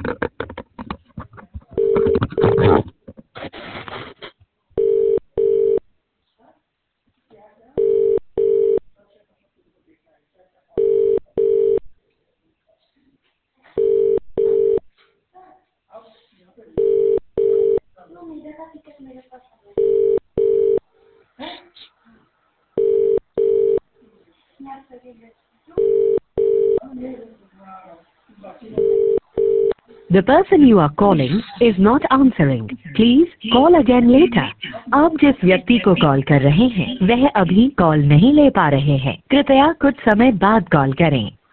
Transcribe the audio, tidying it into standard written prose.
The person you are calling is not answering. Please call again later. आप जिस व्यक्ति को कॉल कर रहे हैं वह अभी कॉल नहीं ले पा रहे हैं। कृपया कुछ समय बाद कॉल करें।